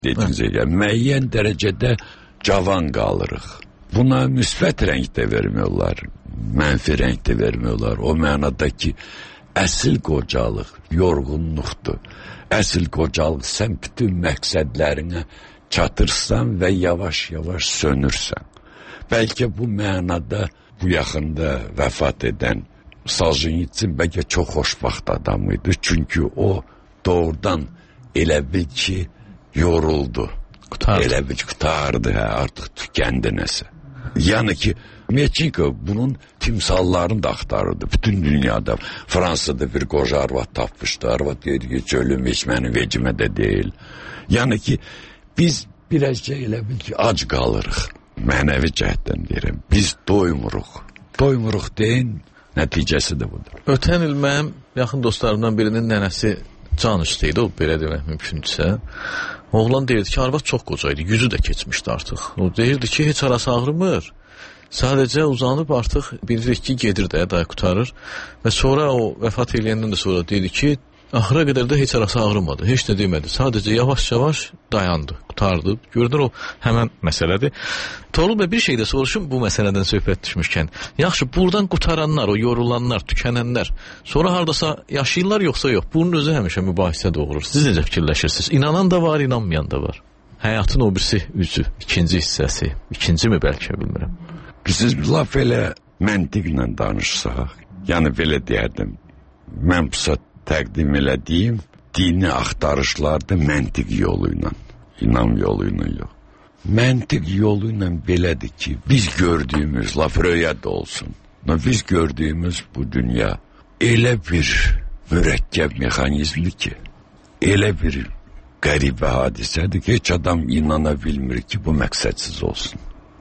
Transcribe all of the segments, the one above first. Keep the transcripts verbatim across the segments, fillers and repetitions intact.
dediyinizə gəlir. Müəyyən dərəcədə cavan qalırıq. Buna müsbət rəng də vermiyorlar, mənfi rəng də vermiyorlar. O mənada ki, əsl qocalıq yorğunluqdur. Əsl qocalıq sən bütün məqsədlərinə çatırsan və yavaş-yavaş sönürsən. Bəlkə bu mənada bu yaxında vəfat edən Soljenitsin bəlkə çox xoşbaxt adam idi. Çünki o doğrudan elə bil ki yoruldu. Qutardı. Elə bil ki qutardı, hə, artıq tükəndi nəsə. Yəni ki Meçiko bunun timsallarını da axtarırdı. Bütün dünyada, Fransada bir qoca arvad tapmışdı. Arvad deyirdi ki, ölüm heç mənim vecimə də deyil. Yəni ki biz birazca elə bil ki ac qalırıq. Mənəvi cəhətdən deyirəm. Biz doymuruq. Doymuruq deyin, nəticəsi də budur. Ötən il mənim yaxın dostlarımdan birinin nənəsi can üstəydi, o belə demək mümkündürsə. Oğlan deyirdi ki, arvad çox qocaydı, yüzü də keçmişdi artıq. O deyirdi ki, heç arası ağrımır. Sadəcə uzanıb artıq bilirik ki, gedir də, day qutarır. Və sonra o vəfat eləyəndən də sonra deyirdi ki, axıra qədər də heç arası ağrımadı, heç də demədi. Sadəcə yavaş-yavaş dayandı, qutardı. Gördür o həmən məsələdir. Toğrul bəy, bir şey də soruşum bu məsələdən söhbət düşmüşkən. Yaxşı, buradan qutaranlar, o yorulanlar, tükənənlər sonra hardasa yaşayırlar yoxsa yox? Bunun özü həmişə mübahisə doğurur. Siz necə fikirləşirsiniz? İnanan da var, inanmayan da var. Həyatın o birisi üzü, ikinci hissəsi, ikinci mi bəlkə bilmirəm. Siz laf elə məntiqlə danışsaq, yəni belə deyərdim, mən bu təqdim elədiyim dini axtarışlarda məntiq yolu ilə, inam yolu ilə yox. Məntiq yolu ilə belədir ki, biz gördüyümüz, laf röyət olsun, biz gördüyümüz bu dünya elə bir mürəkkəb mexanizmdir ki, elə bir qəribə hadisədir ki, heç adam inana bilmir ki, bu məqsədsiz olsun.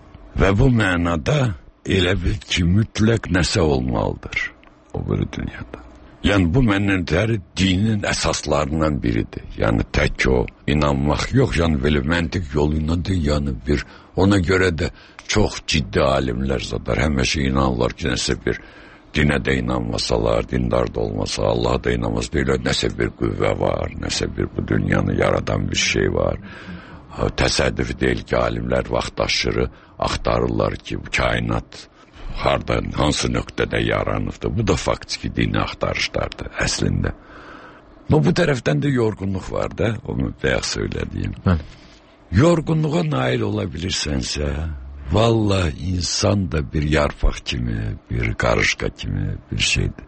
Və bu mənada elə bil ki, mütləq nəsə olmalıdır o bir dünyada. Yəni bu mənələri dinin əsaslarından biridir. Yəni tək o inanmaq yox, yəni belə məntiq yolu ilə də, yəni bir, ona görə də çox ciddi alimlər zadar, həmişə inanırlar ki, nəsə bir dinə də inanmasalar, dindar da olmasa, Allaha da inanmasa, deyirlər, nəsə bir qüvvə var, nəsə bir bu dünyanı yaradan bir şey var. Təsəddüf deyil ki, alimlər vaxtaşırı axtarırlar ki, bu kainat harda, hansı nöqtədə yaranıbdır. Bu da faktiki dini axtarışlardır əslində. Bu tərəfdən də yorğunluq var da, onu bayaq söylədiyim. Mən. Yorğunluğa nail ola bilirsənsə, valla insan da bir yarpaq kimi, bir qarışqa kimi bir şeydir.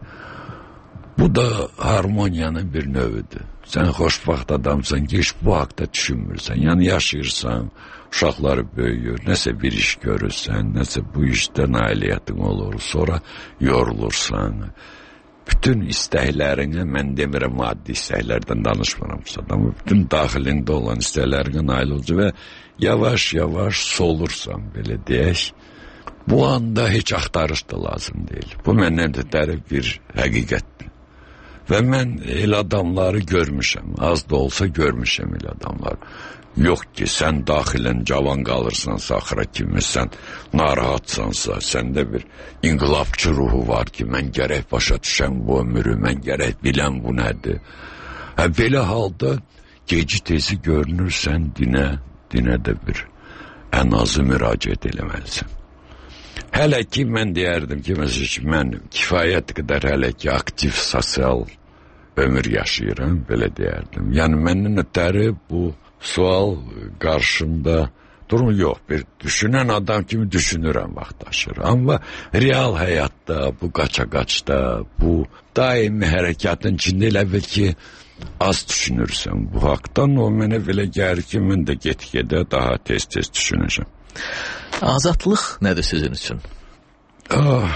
Bu da harmoniyanın bir növüdür. Sən xoşbaxt adamsan ki, heç bu haqda düşünmürsən. Yəni yaşayırsan, uşaqları böyüyür, nəsə bir iş görürsən, nəsə bu işdə nailiyyətin olur, sonra yorulursan. Bütün istəklərinə, mən demirəm maddi istəklərdən danışmıram, amma bütün daxilində olan istəklərinə nail olacaq və yavaş-yavaş solursan, belə deyək. Bu anda heç axtarış da lazım deyil. Bu məndən də bir həqiqətdir. Və mən el adamları görmüşəm, az da olsa görmüşəm el adamları. Yox ki, sən daxilən cavan qalırsansa, axıra kimi sən narahatsansa, səndə bir inqilabçı ruhu var ki, mən gərək başa düşəm bu ömrü, mən gərək biləm bu nədir. Hə, belə halda geci tezi görünürsən dinə, dinə də bir ən azı müraciət eləməlisən. Hələ ki, mən deyərdim ki, məsəl ki, mən kifayət qədər hələ ki, aktiv sosial ömür yaşayıram, belə deyərdim. Yəni, məndən ötəri bu sual qarşımda durum yox. Bir düşünən adam kimi düşünürəm vaxtaşır. Amma real həyatda, bu qaça-qaçda, bu daimi hərəkatın içində elə bil ki, az düşünürsən bu haqdan. O mənə belə gəlir ki, mən də get-gedə daha tez-tez düşünəcəm. Azadlıq nədir sizin üçün? Ah,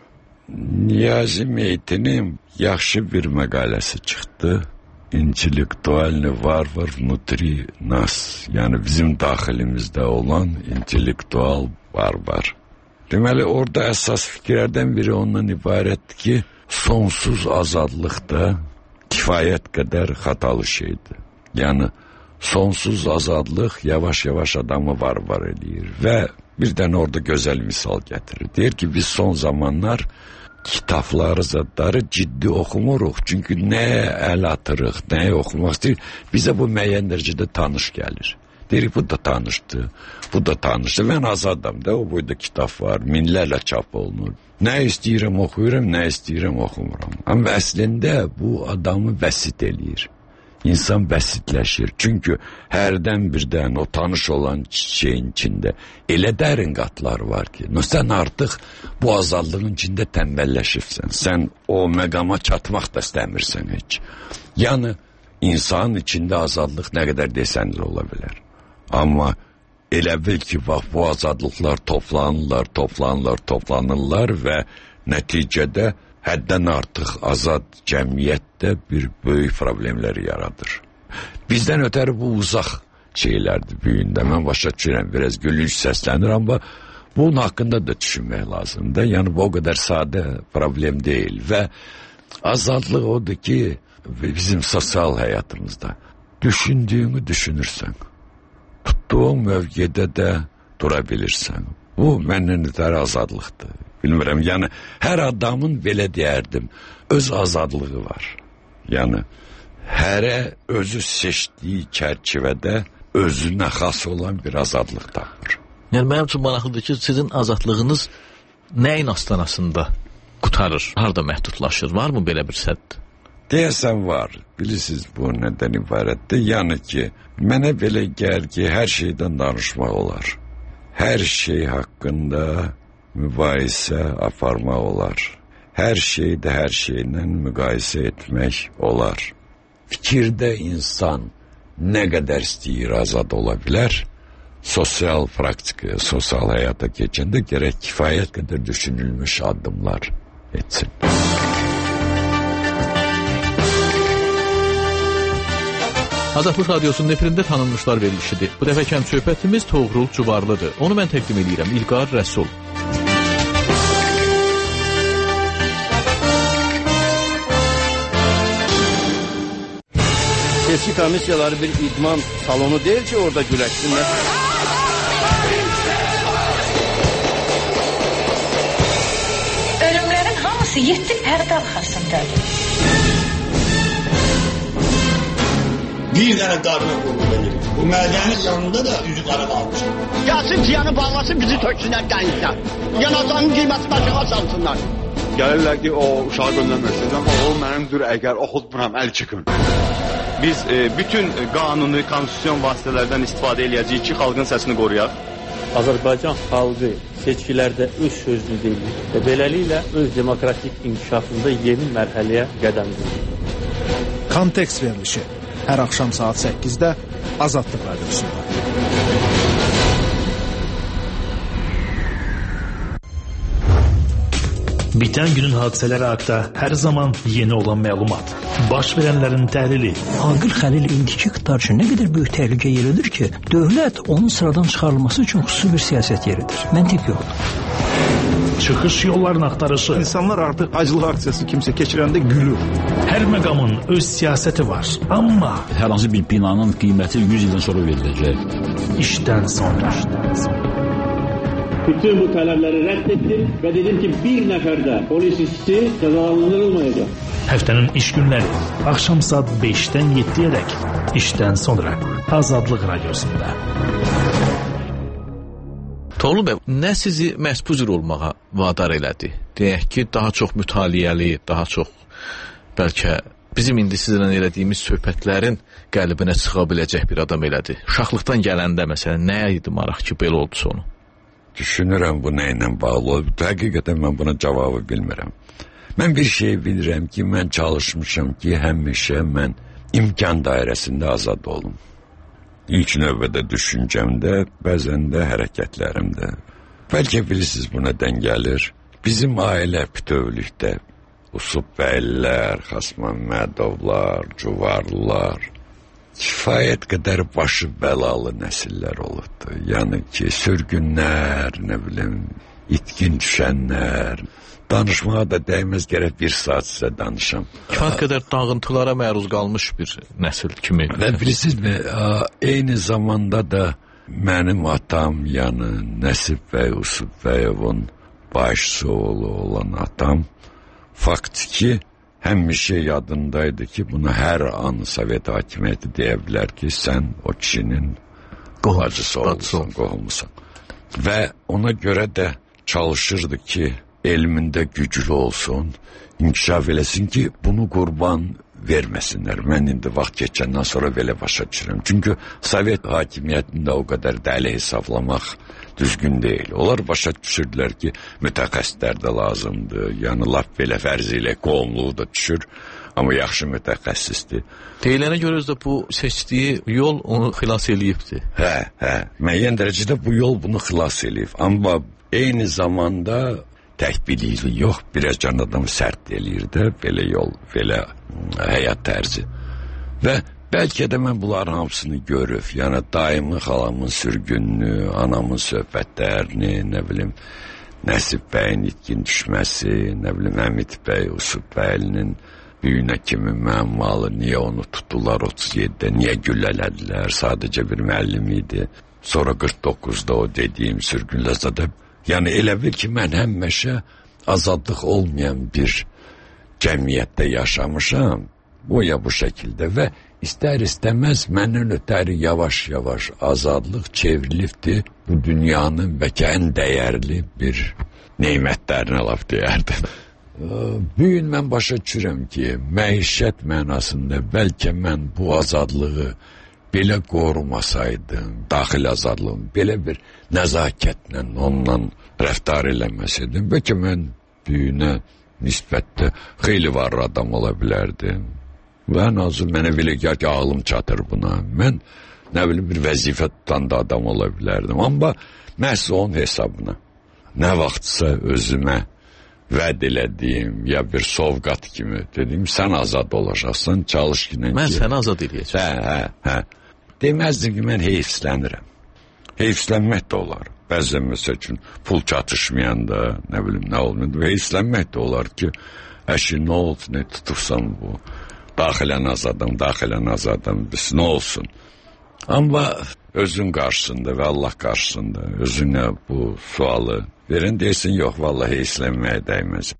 Niyazi Meytinin yaxşı bir məqaləsi çıxdı. İntellektualni var-var внутри нас. Yəni bizim daxilimizdə olan intellektual var-var. Deməli, orada əsas fikirlərdən biri ondan ibarətdir ki, sonsuz azadlıq da kifayət qədər xatalı şeydir. Yəni, sonsuz azadlıq yavaş-yavaş adamı var-var eləyir və bir dənə orada gözəl misal gətirir. Deyir ki, biz son zamanlar kitabları, zadları ciddi oxumuruq. Çünki nəyə əl atırıq, nəyə oxumaq istəyir, bizə bu müəyyən dərəcədə tanış gəlir. Deyirik, bu da tanışdır, bu da tanışdır. Mən azadam da, o boyda kitab var, minlərlə çap olunur. Nə istəyirəm oxuyuram, nə istəyirəm oxumuram. Amma əslində bu adamı bəsit eləyir. İnsan bəsitləşir. Çünki hərdən birdən o tanış olan çiçeğin içində elə dərin qatlar var ki, no, sən artıq bu azadlığın içində tənbəlləşibsən. Sən o məqama çatmaq da istəmirsən heç. Yəni, insanın içində azadlıq nə qədər desəniz ola bilər. Amma elə bil ki, bax, bu azadlıqlar toplanırlar, toplanırlar, toplanırlar və nəticədə həddən artıq azad cəmiyyətdə bir böyük problemləri yaradır. Bizdən ötəri bu uzaq şeylərdir büyündə. Mən başa düşürəm, biraz gülünç səslənir, amma bunun haqqında da düşünmək lazımdır. Yəni, bu o qədər sadə problem deyil və azadlıq odur ki, bizim sosial həyatımızda düşündüyünü düşünürsən, tutduğun mövqedə də dura bilirsən. Bu, məndən ötəri azadlıqdır. Bilmirəm, yəni, hər adamın belə deyərdim, öz azadlığı var. Yəni, hərə özü seçdiyi çərçivədə özünə xas olan bir azadlıq tapır. Yəni, mənim üçün maraqlıdır ki, sizin azadlığınız nəyin astanasında qutarır, harada məhdudlaşır, var mı belə bir sədd? Deyəsən var, bilirsiniz bu nədən ibarətdir? Yəni ki, mənə belə gəlir ki, hər şeydən danışmaq olar. Hər şey haqqında mübahisə aparmaq olar. Hər şeydə hər şeylə müqayisə etmək olar. Fikirdə insan nə qədər istəyir azad ola bilər, sosial praktikaya, sosial həyata keçəndə gərək kifayət qədər düşünülmüş addımlar etsin. Azadlıq Radyosu'nun efirində tanınmışlar verilişidir. Bu dəfə kənd söhbətimiz Toğrul Cuvarlıdır. Onu mən təqdim edirəm. İlqar Rəsul. Seçki komissiyaları bir idman salonu deyil ki, orada güləşsinlər. Ölümlərin hamısı yeddi pərdə arxasındadır. Bir dənə qadına qulluq edirik. Bu mədənin yanında da üzü qara qalmış. Gəlsin tiyanı bağlasın, bizi töksünlər dənizdən. Yanazanın qiymətini aşağı salsınlar. Gəlirlər ki, o uşağı göndərməsin, amma o mənimdir, əgər oxutmuram, əl çıxın. Biz e, bütün qanuni, konstitusyon vasitələrdən istifadə edəcəyik ki, xalqın səsini qoruyaq. Azərbaycan xalqı seçkilərdə öz sözünü deyir və beləliklə öz demokratik inkişafında yeni mərhələyə qədəm qoyur. Kontekst verilişi hər axşam saat səkkizdə Azadlıq Radiosunda. Bitən günün hadisələri haqqında hər zaman yeni olan məlumat, baş verənlərin təhlili. Aqil Xəlil indiki iqtidar üçün nə qədər böyük təhlükə yeridir ki, dövlət onun sıradan çıxarılması üçün xüsusi bir siyasət yeridir. Məntiq yoxdur. Çıxış yollarını axtarışı. İnsanlar artıq aclıq aksiyası kimsə keçirəndə gülür. Hər məqamın öz siyasəti var, amma hər hansı bir binanın qiyməti yüz ildən sonra veriləcək. İşdən sonra. Bütün bu tələbləri rədd etdim və dedim ki, bir nəfər də polis işçisi cəzalandırılmayacaq. Həftənin iş günləri, axşam saat beşdən yeddiyədək, işdən sonra Azadlıq Radiosunda. Toğrul bəy, nə sizi məhz bu cür olmağa vadar elədi? Deyək ki, daha çox mütaliəli, daha çox bəlkə bizim indi sizlə elədiyimiz söhbətlərin qəlbinə çıxa biləcək bir adam elədi. Uşaqlıqdan gələndə məsələn, nə idi maraq ki, belə oldu sonu? Düşünürəm bu nə ilə bağlı olub. Həqiqətən mən buna cavabı bilmirəm. Mən bir şey bilirəm ki, mən çalışmışam ki, həmişə mən imkan dairəsində azad olum. İlk növbədə düşüncəmdə, bəzən də hərəkətlərimdə. Bəlkə bilirsiniz bu nədən gəlir. Bizim ailə bütövlükdə Usub bəylər, Xasməmmədovlar, Cuvarlılar kifayət qədər başı bəlalı nəsillər olubdu. Yəni ki, sürgünlər, nə bilim, itkin düşənlər. Danışmağa da dəyməz, gərək bir saat sizə danışam. Kifayət qədər dağıntılara məruz qalmış bir nəsil kimi. Və bilirsinizmi, eyni zamanda da mənim atam, yəni Nəsib bəy Usub bəyovun başçısı oğlu olan atam faktiki həmişə yadındaydı ki, bunu hər an Sovet hakimiyyəti deyə bilər ki, sən o kişinin bacısı olmusan, qohumusan. Və ona görə də çalışırdı ki, elmində güclü olsun, inkişaf eləsin ki, bunu qurban verməsinlər. Mən indi vaxt keçəndən sonra belə başa düşürəm. Çünki Sovet hakimiyyətində o qədər dəli hesablamaq düzgün deyil. Onlar başa düşürdülər ki, mütəxəssislər də lazımdır. Yəni, laf belə fərz ilə qohumluğu da düşür, amma yaxşı mütəxəssisdir. Deyilənə görə də bu seçdiyi yol onu xilas eləyibdir. Hə, hə, müəyyən dərəcədə bu yol bunu xilas eləyib. Amma eyni zamanda təkbiliyi yox, biraz can adam sərt eləyir də, belə yol, belə həyat tərzi. Və bəlkə də mən bunların hamısını görüb, yəni daimi xalamın sürgününü, anamın söhbətlərini, nə bilim, Nəsib bəyin itkin düşməsi, nə bilim, Əmid bəy, Usub bəylinin büyünə kimi müəmmalı, niyə onu tutdular otuz yeddidə, niyə güllələdilər, sadəcə bir müəllim idi. Sonra qırx doqquzda o dediyim sürgünləzədə, yəni elə bil ki, mən həmişə azadlıq olmayan bir cəmiyyətdə yaşamışam, bu ya bu şəkildə və istər-istəməz məndən ötəri yavaş-yavaş azadlıq çevrilibdir bu dünyanın bəlkə ən dəyərli bir neymətlərinə laf deyərdim. Bu gün mən başa düşürəm ki, məişət mənasında bəlkə mən bu azadlığı belə qorumasaydım, daxil azadlığım, belə bir nəzakətlə ondan rəftar eləməsəydim, bəlkə mən büyünə nisbətdə xeyli var adam ola bilərdim. Və ən azı mənə belə gəl ki, ağlım çatır buna. Mən nə bilim bir vəzifə tutan da adam ola bilərdim. Amma məhz onun hesabına nə vaxtsa özümə vəd elədiyim ya bir sovqat kimi dediyim, sən azad olacaqsan, çalış ki. Mən səni azad eləyəcəm. Hə, hə, hə. Deməzdim ki, mən heyfslənirəm. Heyfslənmək də olar. Bəzən məsəl üçün pul çatışmayanda, nə bilim, nə olmuyor. Heyfslənmək də olar ki, əşi, nə oldu, nə tutursan bu. Daxilən azadım, daxilən azadım, biz nə olsun. Amma özün qarşısında və Allah qarşısında özünə bu sualı verin, deyirsin, yox, vallahi heyfslənməyə dəyməz.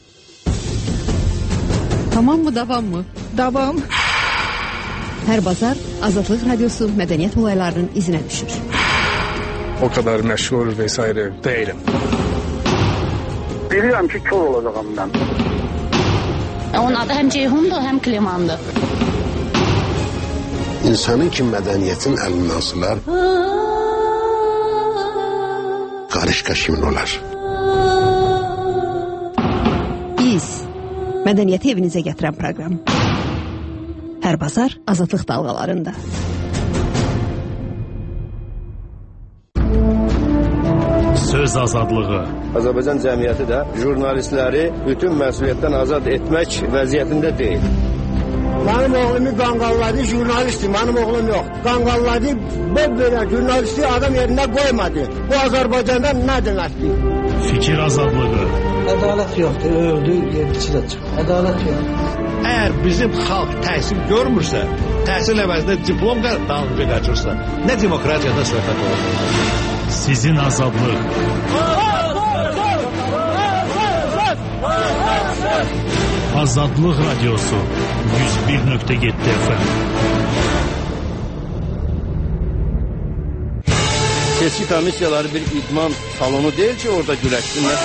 Tamam mı, davam mı? Davam. Hər bazar Azadlıq Radiosu mədəniyyət olaylarının izinə düşür. O kadar məşğul vesaire değilim. Bilirəm ki, kör olacağım mən. Onun adı həm Ceyhundur, həm Klimandır. İnsanın ki mədəniyyətin əlindən asılar, qarışqa kimin olar? İz, mədəniyyəti evinizə gətirən proqram. Hər bazar Azadlıq dalğalarında. Söz azadlığı. Azərbaycan cəmiyyəti də jurnalistləri bütün məsuliyyətdən azad etmək vəziyyətində deyil. Mənim oğlumu qanqalladı, jurnalistdir, mənim oğlum yox. Qanqalladı, belə jurnalisti adam yerində qoymadı. Bu Azərbaycanda nə deməkdir? Fikir azadlığı. Ədalət yoxdur, öldü, yedisi də çıxır. Ədalət yoxdur. Əgər bizim xalq təhsil görmürsə, təhsil əvəzində diplom dalınca qaçırsa, nə demokratiyada söhbət olur? Sizin azadlıq. Azadlıq Radiosu yüz bir nöqtə yeddi F M. Seçki komissiyaları bir idman salonu deyil ki, orada güləşsinlər.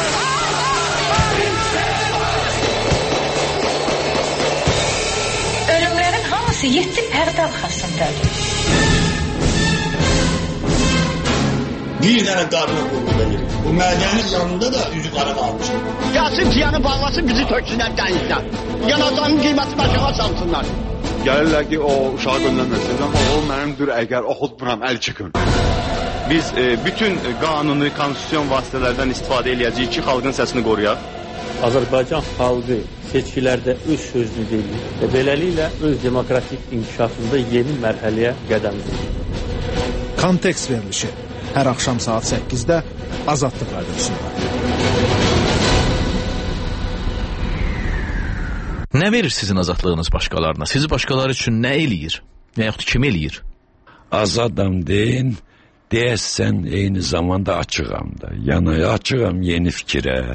Ölümlərin hamısı yeddi pərdə arxasındadır. Bir dənə qadına qulluq edir. Bu mədənin yanında da üzü qara qalmışdır. Gəlsin piyanı bağlasın, bizi töksünlər dənizdən. Yanacağının qiyməti başına salsınlar. Gəlirlər ki, o uşağı göndərməsin, amma o mənimdir, əgər oxutmuram, əl çıxın. Biz e, bütün qanuni, konstitusyon vasitələrdən istifadə eləyəcəyik ki, xalqın səsini qoruyaq. Azərbaycan xalqı seçkilərdə öz sözünü deyir və beləliklə öz demokratik inkişafında yeni mərhələyə qədəm qoyur. Kontekst verilişi hər axşam saat səkkizdə Azadlıq Radiosunda. Nə verir sizin azadlığınız başqalarına? Sizi başqaları üçün nə eləyir? Və yaxud kim eləyir? Azadam deyin, deyəsən eyni zamanda açığam da. Yəni açığam yeni fikrə,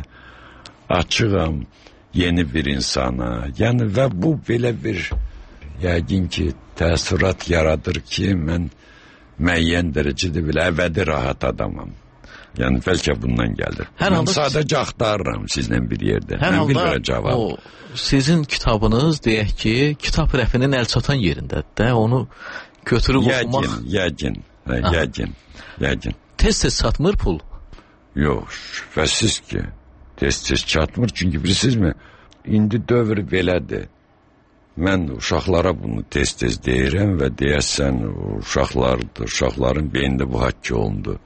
açığam yeni bir insana. Yəni və bu belə bir yəqin ki təəssürat yaradır ki, mən müəyyən dərəcədə belə əbədi rahat adamam. Yəni bəlkə bundan gəlir. Hər mən halda sadəcə axtarıram sizlə bir yerdə. Hər mən halda cavab. O sizin kitabınız deyək ki, kitab rəfinin əl çatan yerindədir də, onu götürüb yəqin, oxumaq. Yəqin, yəqin, yəqin, yəqin. Tez-tez çatmır pul? Yox, şübhəsiz ki, tez-tez çatmır. Çünki bilirsizmi, indi dövr belədir. Mən uşaqlara bunu tez-tez deyirəm və deyəsən uşaqlardır, uşaqların beynində bu haqq olundu.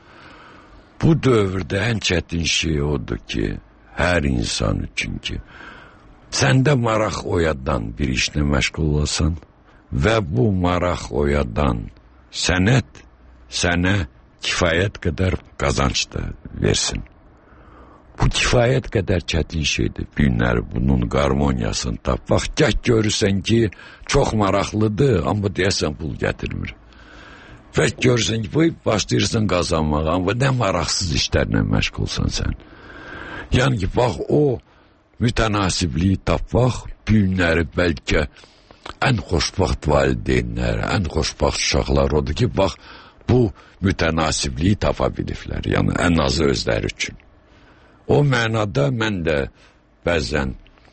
Bu dövrdə ən çətin şey odur ki, hər insan üçün ki, səndə maraq oyadan bir işlə məşğul olasan və bu maraq oyadan sənət sənə kifayət qədər qazanc da versin. Bu kifayət qədər çətin şeydir. Günləri bunun qarmoniyasını tapmaq. Gəh görürsən ki, çox maraqlıdır, amma deyəsən pul gətirmir. Və görürsən ki, bu başlayırsan qazanmağa, amma nə maraqsız işlərlə məşğulsan sən. Yəni ki, bax, o mütənasibliyi tapmaq, günləri bəlkə ən xoşbaxt valideynlər, ən xoşbaxt uşaqlar odur ki, bax, bu mütənasibliyi tapa biliblər. Yəni, ən azı özləri üçün. O mənada mən də bəzən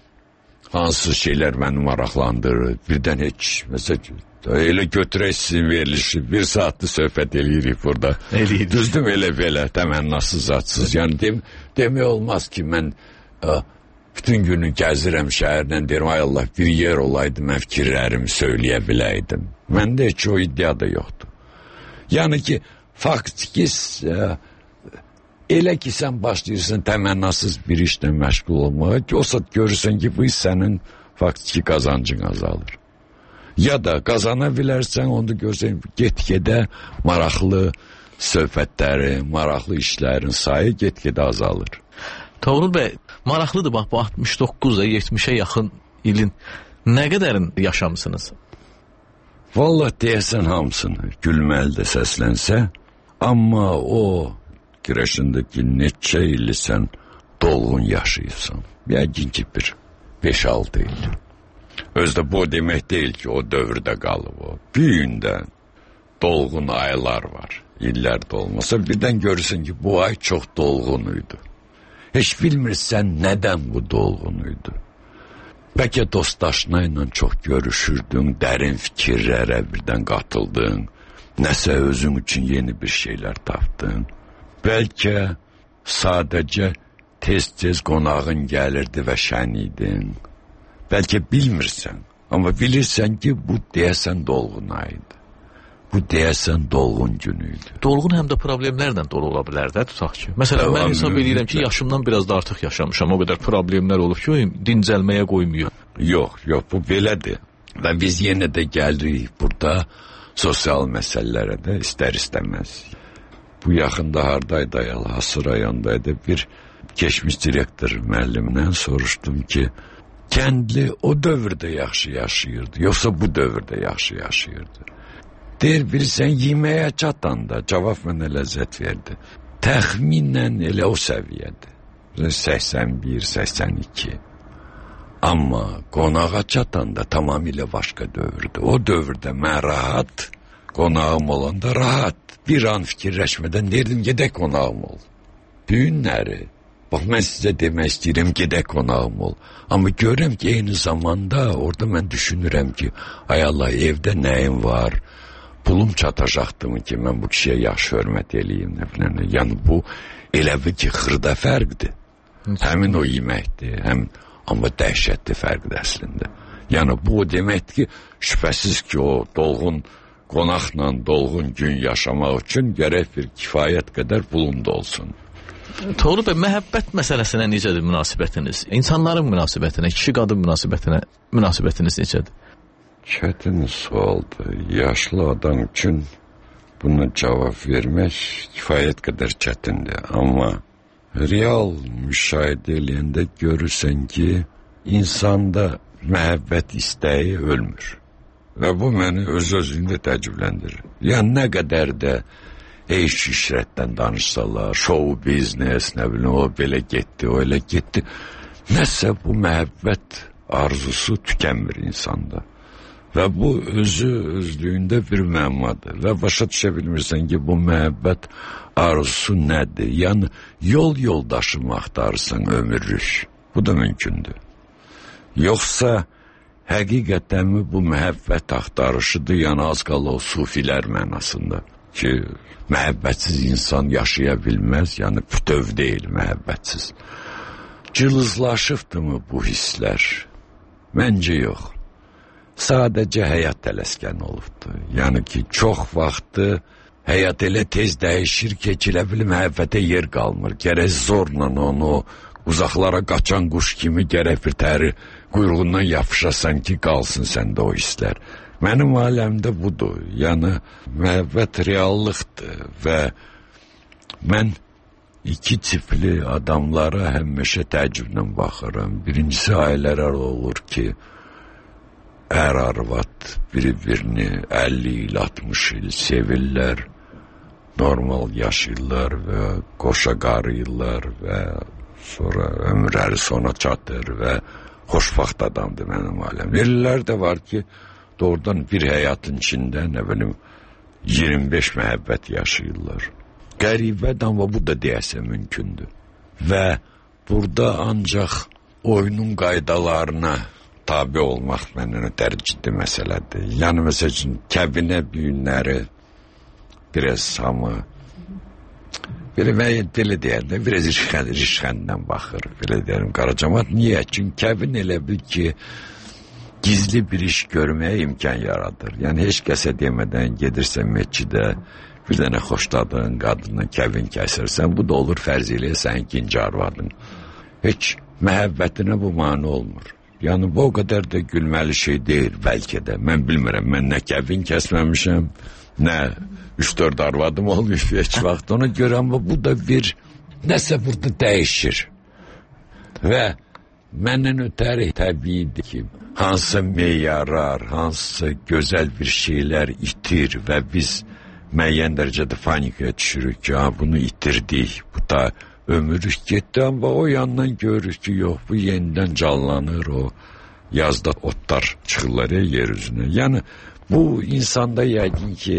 hansı şeylər məni maraqlandırır, birdən heç, məsələn, elə götürək sizin verilişi, bir saatlı söhbət eləyirik burada. Eləyirik. Düzdüm elə belə, təmənnasız, zatsız. Yəni dem demək olmaz ki, mən ə, bütün günü gəzirəm şəhərdən, deyirəm, ay Allah, bir yer olaydı, mən fikirlərimi söyləyə biləydim. Məndə heç o iddia da yoxdur. Yəni ki, faktiki ə, elə ki, sən başlayırsan təmənnasız bir işlə məşğul olmağa, ki, o saat görürsən ki, bu iş sənin faktiki qazancın azalır. Ya da qazana bilərsən, onu görürsən, get-gedə maraqlı söhbətləri, maraqlı işlərin sayı get-gedə azalır. Toğrul bəy, maraqlıdır, bax, bu altmış doqquz yetmişə yaxın ilin nə qədərin yaşamısınız? Vallahi deyəsən hamısını, gülməli də səslənsə, amma o Güreşindeki neçə ili sən dolğun yaşayırsan. Yəqin ki, bir beş altı il. Özdə bu demək deyil ki, o dövrdə qalıb o. Bir gündə dolğun aylar var. İllər də olmasa birdən görürsən ki, bu ay çox dolğun idi. Heç bilmirsən nədən bu dolğun idi. Bəlkə dostdaşına ilə çox görüşürdün, dərin fikirlərə birdən qatıldın, nəsə özün üçün yeni bir şeylər tapdın. Bəlkə sadəcə tez-tez qonağın gəlirdi və şən idin. Bəlkə bilmirsən, amma bilirsən ki, bu deyəsən dolğun aydı. Bu deyəsən dolğun günüydü. Dolğun həm də problemlərlə dolu ola bilər də, tutaq ki. Məsələn, mən hesab edirəm ki, yaşımdan biraz da artıq yaşamışam, o qədər problemlər olub ki, dincəlməyə qoymuyor. Yox, yox, bu belədir. Və biz yenə də gəlirik burada sosial məsələlərə də istər-istəməz. Bu yaxında hardaydı, Hasır rayondaydı, bir keçmiş direktor müəllimdən soruşdum ki, kəndli o dövrdə yaxşı yaşayırdı, yoxsa bu dövrdə yaxşı yaşayırdı? Deyir, bilirsən, yeməyə çatanda cavab mənə ləzzət verdi. Təxminən elə o səviyyədir. səksən bir səksən iki. Amma qonağa çatanda tamamilə başqa dövrdür. O dövrdə mən rahat, qonağım olanda rahat. Bir an fikirləşmədən deyirdim, gedək qonağım ol. Günləri, bax mən sizə demək istəyirəm, gedək qonağım ol. Amma görürəm ki, eyni zamanda orada mən düşünürəm ki, ay Allah, evdə nəyim var, pulum çatacaqdır ki, mən bu kişiyə yaxşı hörmət eləyim. Yəni bu elə bir ki, xırda fərqdir. Həmin o yeməkdir, həm, amma dəhşətli fərqdir əslində. Yəni bu o deməkdir ki, şübhəsiz ki, o dolğun qonaqla dolğun gün yaşamaq üçün gərək bir kifayət qədər pulum da olsun. Toğrul bəy, məhəbbət məsələsinə necədir münasibətiniz? İnsanların münasibətinə, kişi-qadın münasibətinə münasibətiniz necədir? Çətin sualdır. Yaşlı adam üçün buna cavab vermək kifayət qədər çətindir. Amma real müşahidə eləyəndə görürsən ki, insanda məhəbbət istəyi ölmür. Və bu məni öz-özündə təəccübləndirir. Yəni nə qədər də eş işrətdən danışsalar, show biznes, nə bilim, o belə getdi, o elə getdi. Nəsə bu məhəbbət arzusu tükənmir insanda. Və bu özü özlüyündə bir məmmadır. Və başa düşə bilmirsən ki, bu məhəbbət arzusu nədir? Yəni, yol yoldaşı mı axtarırsan ömürlük? Bu da mümkündür. Yoxsa həqiqətənmi bu məhəbbət axtarışıdır, yəni az qala o sufilər mənasında ki, məhəbbətsiz insan yaşaya bilməz, yəni bütöv deyil məhəbbətsiz. Cılızlaşıbdımı bu hisslər? Məncə yox. Sadəcə həyat tələskən olubdur. Yəni ki, çox vaxtı həyat elə tez dəyişir ki, elə bil məhəbbətə yer qalmır. Gərək zorla onu uzaqlara qaçan quş kimi gərək bir təri quyruğundan yapışasan ki, qalsın səndə o hisslər. Mənim aləmdə budur. Yəni, məhəbbət reallıqdır və mən iki tipli adamlara həmişə təəccüblə baxıram. Birincisi, ailələr olur ki, ər arvad bir-birini əlli il, altmış il sevirlər, normal yaşayırlar və qoşa qarıyırlar və sonra ömürləri sona çatır və xoşbaxt adamdır mənim aləm. Ellər də var ki, doğrudan bir həyatın içində, nə bilim, iyirmi beş məhəbbət yaşayırlar. Qəribədir, amma bu da deyəsə mümkündür. Və burada ancaq oyunun qaydalarına tabi olmaq məndən ötəri ciddi məsələdir. Yəni, məsəl üçün, kəbinə büyünləri biraz hamı belə mən belə deyəndə, biraz rişxənd, rişxəndən baxır, belə deyərim, Qaracamat. Niyə? Çünki kəbin elə bil ki, gizli bir iş görməyə imkan yaradır. Yəni, heç kəsə demədən gedirsən meçidə, bir dənə xoşladığın qadına kəbin kəsirsən, bu da olur fərz ilə sən ikinci arvadın. Heç məhəbbətinə bu mani olmur. Yəni, bu o qədər də gülməli şey deyil, bəlkə də. Mən bilmirəm, mən nə kəbin kəsməmişəm, nə üç dörd arvadım olmuş heç vaxt. Ona görə, amma bu da bir, nəsə burada dəyişir. Və məndən ötəri təbiidir ki, hansı meyarar, hansı gözəl bir şeylər itir və biz müəyyən dərəcədə panikaya düşürük ki, ha, bunu itirdik, bu da ömürlük getdi, amma o yandan görürük ki, yox, bu yenidən canlanır, o yazda otlar çıxırlar ya yer üzünə. Yəni, bu insanda yəqin ki,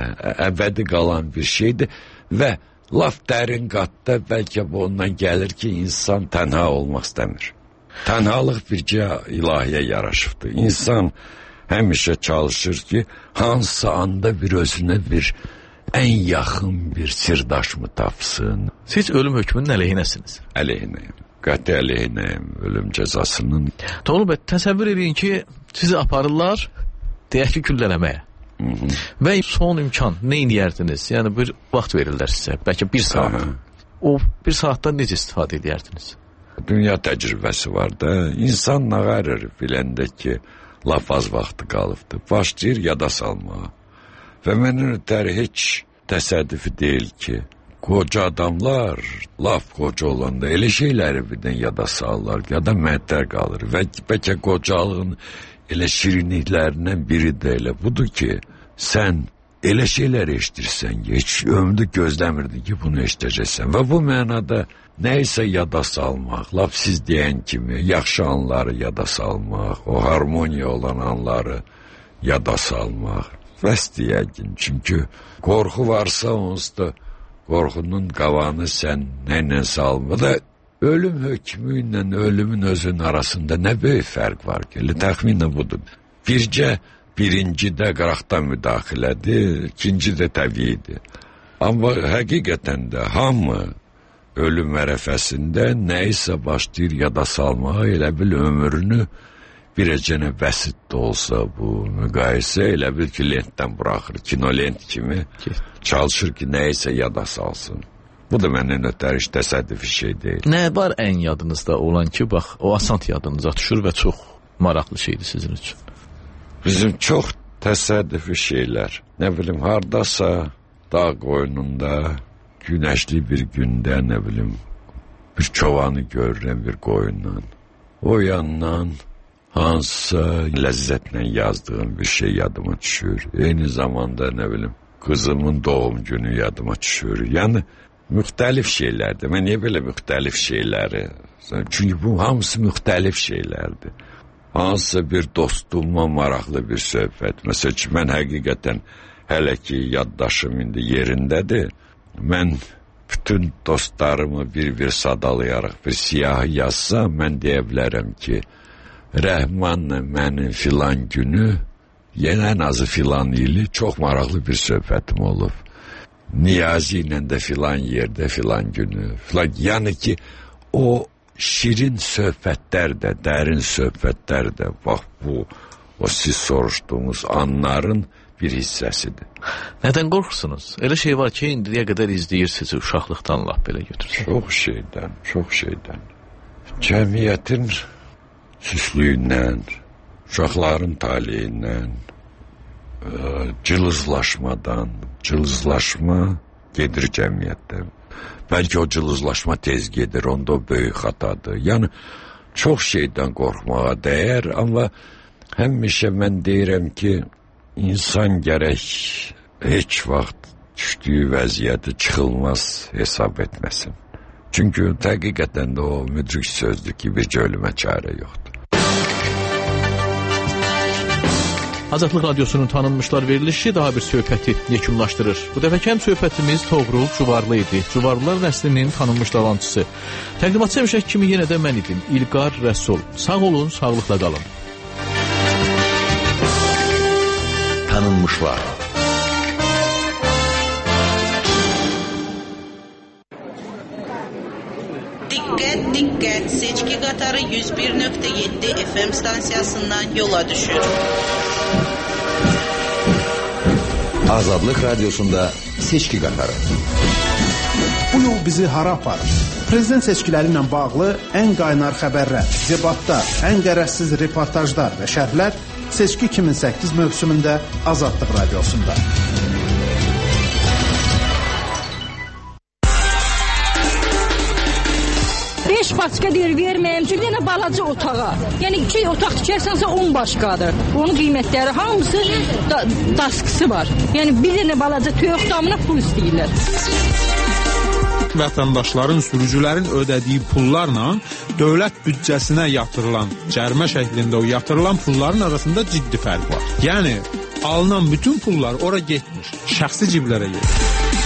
əbədi qalan bir şeydir və laf dərin qatda bəlkə bu ondan gəlir ki, insan tənha olmaq istəmir. Tənhalıq bircə ilahiyə yaraşıbdır. İnsan həmişə çalışır ki, hansı anda bir özünə bir ən yaxın bir sirdaş mı tapsın. Siz ölüm hökmünün əleyhinəsiniz? Əleyhinəyim. Qəti əleyhinəyim ölüm cəzasının. Toğrul bəy, təsəvvür edin ki, sizi aparırlar, deyək ki, güllələməyə. Və son imkan, nə iniyərdiniz? Yəni, bir vaxt verirlər sizə, bəlkə bir saat. Aha. O bir saatdan necə istifadə edərdiniz? Dünya təcrübəsi var da, insan nağarır biləndə ki, laf az vaxtı qalıbdır. Başlayır yada salmağa. Və məndən ötəri heç təsədüfi deyil ki, qoca adamlar, laf qoca olanda elə şeyləri birdən yada salırlar, yada məhdər qalır. Və bəlkə qocalığın elə şirinliklərindən biri də elə budur ki, sən elə şeylər eşitirsən ki, heç ömrü gözləmirdin ki, bunu eşitəcəksən. Və bu mənada nəysə yada salmaq, laf siz deyən kimi, yaxşı anları yada salmaq, o harmoniya olan anları yada salmaq. Bəsdir yəqin, çünki qorxu varsa onsuz da qorxunun qavanı sən nəylə salma da ölüm hökmü ilə ölümün özünün arasında nə böyük fərq var ki, elə təxminən budur. Bircə birincidə qıraqdan müdaxilədir, ikinci də təbiidir. Amma həqiqətən də hamı ölüm ərəfəsində nəyisə başlayır yada salmağa, elə bil ömrünü birəcənə bəsit də olsa bu müqayisə elə bil ki, lentdən buraxır, kinolent kimi çalışır ki, nəyisə yada salsın. Bu da məndən ötəri heç təsədüfi şey deyil. Nə var ən yadınızda olan ki, bax, o asant yadınıza düşür və çox maraqlı şeydir sizin üçün? Bizim çox təsədüfi şeylər. Nə bilim, haradasa dağ qoynunda, günəşli bir gündə, nə bilim, bir çovanı görürəm bir qoyundan. O yandan hansısa ləzzətlə yazdığım bir şey yadıma düşür. Eyni zamanda, nə bilim, kızımın doğum günü yadıma düşür. Yəni müxtəlif şeylərdir. Mən niyə belə müxtəlif şeyləri? Çünki bu hamısı müxtəlif şeylərdir. Hansısa bir dostumla maraqlı bir söhbət. Məsələn ki, mən həqiqətən hələ ki yaddaşım indi yerindədir. Mən bütün dostlarımı bir-bir sadalayaraq bir siyahı yazsam, mən deyə bilərəm ki, Rəhmanla mənim filan günü, yenə ən azı filan ili çox maraqlı bir söhbətim olub. Niyazi ilə də filan yerdə filan günü. Filan, yəni ki, o şirin söhbətlər də, dərin söhbətlər də, bax bu, o siz soruşduğunuz anların bir hissəsidir. Nədən qorxursunuz? Elə şey var ki, indiyə qədər izləyir sizi uşaqlıqdan laf belə götürsün. Çox şeydən, çox şeydən. Cəmiyyətin süslüyündən, uşaqların taliyindən, cılızlaşmadan, cılızlaşma gedir cəmiyyətdə. Bəlkə o cılızlaşma tez gedir, onda o böyük xatadır. Yəni, çox şeydən qorxmağa dəyər, amma həmişə mən deyirəm ki, insan gərək heç vaxt düşdüyü vəziyyəti çıxılmaz hesab etməsin. Çünki həqiqətən də o müdrik sözdür ki, bir ölümə çarə yoxdur. Azadlıq Radyosu'nun tanınmışlar verilişi daha bir söhbəti yekunlaşdırır. Bu dəfəki həm söhbətimiz Toğrul Cuvarlı idi. Cuvarlılar nəslinin tanınmış dalancısı. Təqdimatçı həmişək kimi yenə də mən idim. İlqar Rəsul. Sağ olun, sağlıqla qalın. Tanınmışlar. Diqqət, diqqət. Seçki qatarı yüz bir nöqtə yeddi F M stansiyasından yola düşür. Azadlıq Radyosunda seçki qatarı. Bu yol bizi hara aparır? Prezident seçkiləri ilə bağlı ən qaynar xəbərlər, debatlar, ən qərəzsiz reportajlar və şərhlər Seçki iki min səkkiz mövsümündə Azadlıq Radiosunda. beş başqa deyir, verməyəm ki, yenə balaca otağa. Yəni iki otaq tikərsənsə on başqadır. Onun qiymətləri hamısı da, daskısı var. Yəni bir dənə balaca toyuq damına pul istəyirlər. Vətəndaşların, sürücülərin ödədiyi pullarla dövlət büdcəsinə yatırılan, cərimə şəklində o yatırılan pulların arasında ciddi fərq var. Yəni alınan bütün pullar ora getmir, şəxsi ciblərə gedir.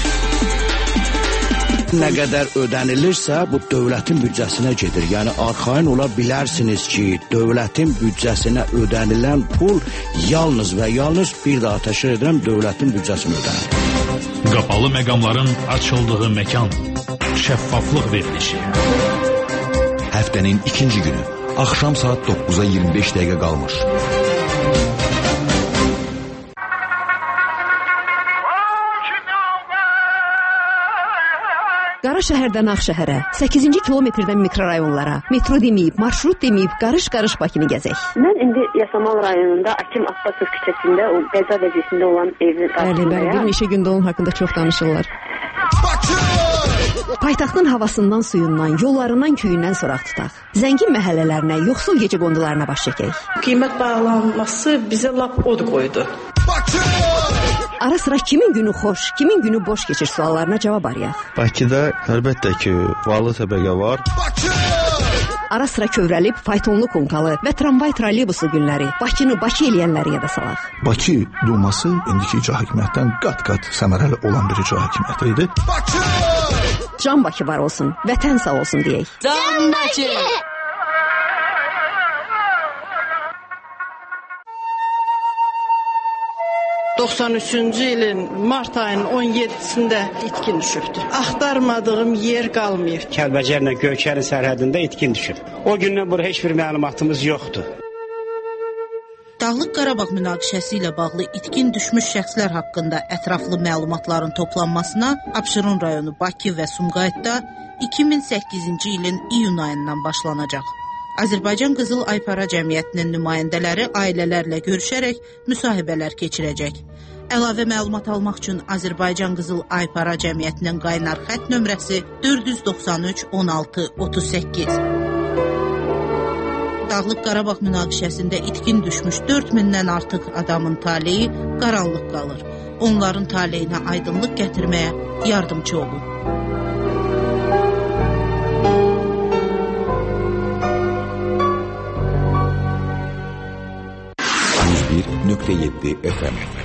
Nə qədər ödənilirsə, bu dövlətin büdcəsinə gedir. Yəni, arxain ola bilərsiniz ki, dövlətin büdcəsinə ödənilən pul yalnız və yalnız bir daha təşkil edirəm, dövlətin büdcəsinə ödənilir. Qapalı məqamların açıldığı məkan, şəffaflıq verilişi. Həftənin ikinci günü, axşam saat doqquza iyirmi beş dəqiqə qalmış. Qaraşəhərdən Ağşəhərə, səkkizinci kilometrdən mikrorayonlara, metro deməyib, marşrut deməyib, qarış-qarış Bakını gəzək. Mən indi Yasamal rayonunda Akim Abbasov küçəsində o qəza vəziyyətində olan evin qarşısındayım. Bəli, bəli, bir neçə gündə onun haqqında çox danışırlar. Paytaxtın havasından, suyundan, yollarından, köyündən soraq tutaq. Zəngin məhəllələrinə, yoxsul gecə qondularına baş çəkək. Qiymət bağlanması bizə lap od qoydu. Ara sıra kimin günü xoş, kimin günü boş keçir suallarına cavab arayaq. Bakıda əlbəttə ki, varlı təbəqə var. Ara sıra kövrəlib, faytonlu konkalı və tramvay trolleybuslu günləri, Bakını Bakı eləyənləri yada salaq. Bakı Duması indiki icra hakimiyyətdən qat-qat səmərəli olan bir icra hakimiyyəti idi. Can Bakı var olsun, vətən sağ olsun deyək. Can Bakı! doxsan üçüncü ilin mart ayının on yeddisində itkin düşübdür. Axtarmadığım yer qalmayıb. Kəlbəcərlə Göyçərin sərhədində itkin düşüb. O gündən bura heç bir məlumatımız yoxdur. Dağlıq Qarabağ münaqişəsi ilə bağlı itkin düşmüş şəxslər haqqında ətraflı məlumatların toplanmasına Abşeron rayonu Bakı və Sumqayıtda iki min səkkizinci ilin iyun ayından başlanacaq. Azərbaycan Qızıl Aypara Cəmiyyətinin nümayəndələri ailələrlə görüşərək müsahibələr keçirəcək. Əlavə məlumat almaq üçün Azərbaycan Qızıl Aypara Cəmiyyətinin qaynar xətt nömrəsi dörd yüz doxsan üç on altı otuz səkkiz. Dağlıq Qarabağ münaqişəsində itkin düşmüş dörd mindən artıq adamın taleyi qaranlıq qalır. onların taleyinə aydınlıq gətirməyə yardımcı olun. yüz bir nöqtə yeddi F M